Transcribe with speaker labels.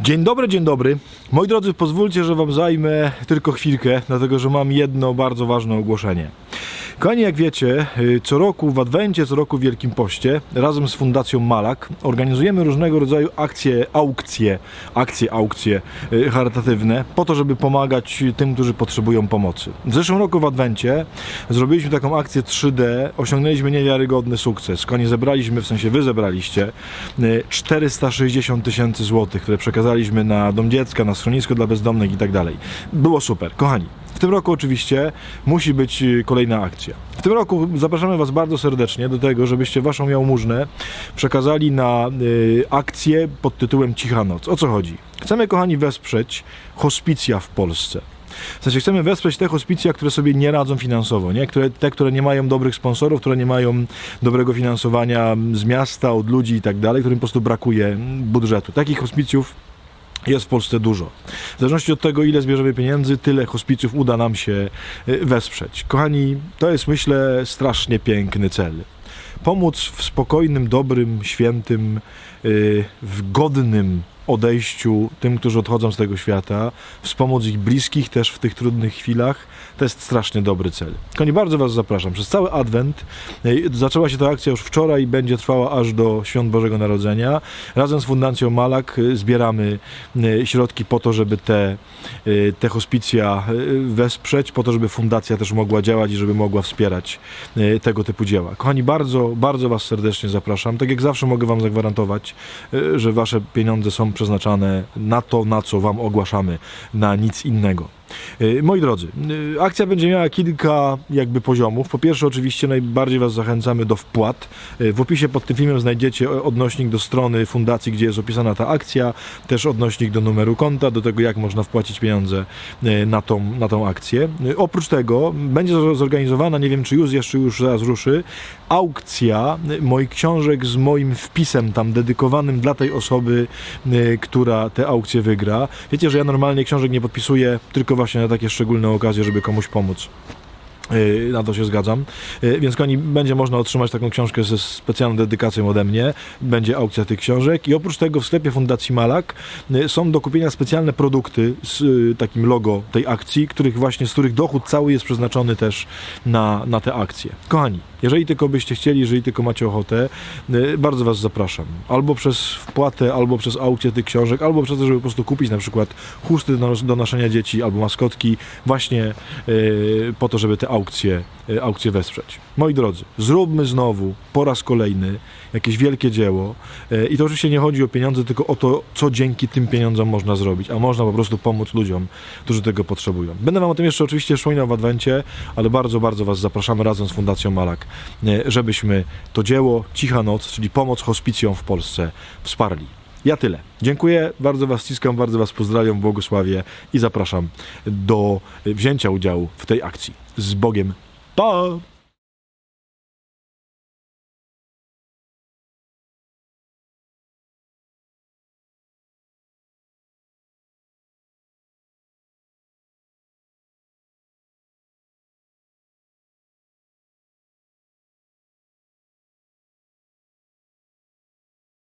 Speaker 1: Dzień dobry, dzień dobry. Moi drodzy, pozwólcie, że wam zajmę tylko chwilkę, dlatego że mam jedno bardzo ważne ogłoszenie. Kochani, jak wiecie, co roku w Adwencie, co roku w Wielkim Poście, razem z Fundacją Malak organizujemy różnego rodzaju akcje charytatywne, po to, żeby pomagać tym, którzy potrzebują pomocy. W zeszłym roku w Adwencie zrobiliśmy taką akcję 3D, osiągnęliśmy niewiarygodny sukces. Kochani, zebraliśmy, w sensie wy zebraliście, 460 000 złotych, które przekazaliśmy na Dom Dziecka, na schronisko dla bezdomnych i tak dalej. Było super. Kochani, w tym roku oczywiście musi być kolejna akcja. W tym roku zapraszamy was bardzo serdecznie do tego, żebyście waszą jałmużnę przekazali na akcję pod tytułem Cicha Noc. O co chodzi? Chcemy, kochani, wesprzeć hospicja w Polsce. W sensie chcemy wesprzeć te hospicja, które sobie nie radzą finansowo, nie? Które nie mają dobrych sponsorów, które nie mają dobrego finansowania z miasta, od ludzi i tak dalej, którym po prostu brakuje budżetu. Takich hospicjów jest w Polsce dużo. W zależności od tego, ile zbierzemy pieniędzy, tyle hospicjów uda nam się wesprzeć. Kochani, to jest, myślę, strasznie piękny cel. Pomóc w spokojnym, dobrym, świętym, w godnym odejściu tym, którzy odchodzą z tego świata, wspomóc ich bliskich też w tych trudnych chwilach, to jest strasznie dobry cel. Kochani, bardzo was zapraszam. Przez cały Adwent zaczęła się ta akcja już wczoraj i będzie trwała aż do Świąt Bożego Narodzenia. Razem z Fundacją Malak zbieramy środki po to, żeby te hospicja wesprzeć, po to, żeby fundacja też mogła działać i żeby mogła wspierać tego typu dzieła. Kochani, bardzo, bardzo was serdecznie zapraszam. Tak jak zawsze mogę wam zagwarantować, że wasze pieniądze są przeznaczane na to, na co wam ogłaszamy, na nic innego. Moi drodzy, akcja będzie miała kilka poziomów. Po pierwsze, oczywiście najbardziej was zachęcamy do wpłat. W opisie pod tym filmem znajdziecie odnośnik do strony fundacji, gdzie jest opisana ta akcja, też odnośnik do numeru konta, do tego, jak można wpłacić pieniądze na tą akcję. Oprócz tego będzie zorganizowana, nie wiem czy już zaraz ruszy, aukcja moich książek z moim wpisem tam dedykowanym dla tej osoby, która tę aukcję wygra. Wiecie, że ja normalnie książek nie podpisuję, tylko właśnie na takie szczególne okazje, żeby komuś pomóc. Na to się zgadzam. Więc kochani, będzie można otrzymać taką książkę ze specjalną dedykacją ode mnie. Będzie aukcja tych książek i oprócz tego w sklepie Fundacji Malak są do kupienia specjalne produkty z takim logo tej akcji, z których dochód cały jest przeznaczony też na te akcje. Kochani, jeżeli tylko byście chcieli, jeżeli tylko macie ochotę, bardzo was zapraszam. Albo przez wpłatę, albo przez aukcję tych książek, albo przez to, żeby po prostu kupić na przykład chusty do noszenia dzieci, albo maskotki, właśnie po to, żeby te aukcje wesprzeć. Moi drodzy, zróbmy znowu po raz kolejny jakieś wielkie dzieło i to oczywiście nie chodzi o pieniądze, tylko o to, co dzięki tym pieniądzom można zrobić, a można po prostu pomóc ludziom, którzy tego potrzebują. Będę wam o tym jeszcze oczywiście wspominał w Adwencie, ale bardzo, bardzo was zapraszamy razem z Fundacją Malak, żebyśmy to dzieło Cicha Noc, czyli pomoc hospicjom w Polsce, wsparli. Ja tyle. Dziękuję, bardzo was ściskam, bardzo was pozdrawiam, błogosławię i zapraszam do wzięcia udziału w tej akcji. Z Bogiem. Pa!